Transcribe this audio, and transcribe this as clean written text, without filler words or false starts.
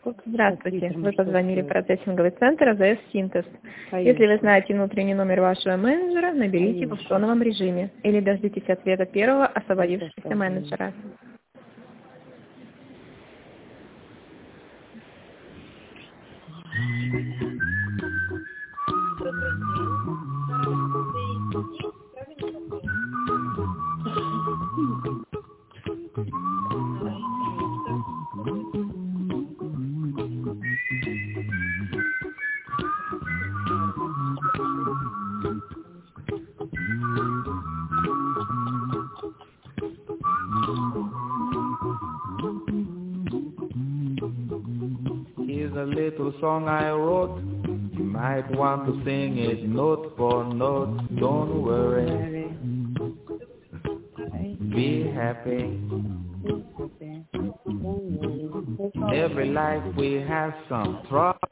Здравствуйте. Вы позвонили в процессинговый центр АЗС Синтез. Если вы знаете внутренний номер вашего менеджера, наберите его в тоновом режиме или дождитесь ответа первого освободившегося менеджера. Here's a little song I wrote. You might want to sing it note for note. Don't worry. Be happy. Every life we have some trouble.